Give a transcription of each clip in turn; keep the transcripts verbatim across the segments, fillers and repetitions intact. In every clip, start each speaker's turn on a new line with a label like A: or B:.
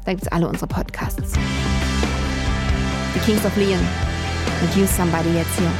A: Da gibt es alle unsere Podcasts. The Kings of Leon und Use Somebody jetzt hier.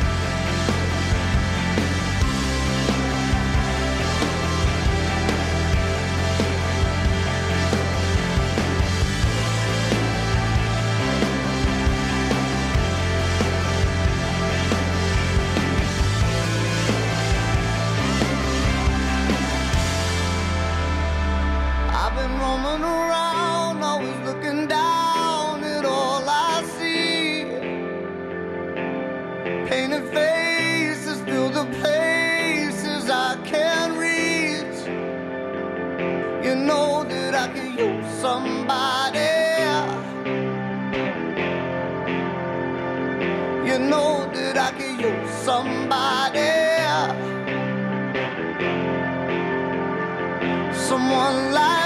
B: Painted faces fill the places I can't reach. You know that I could use somebody. You know that I could use somebody. Someone like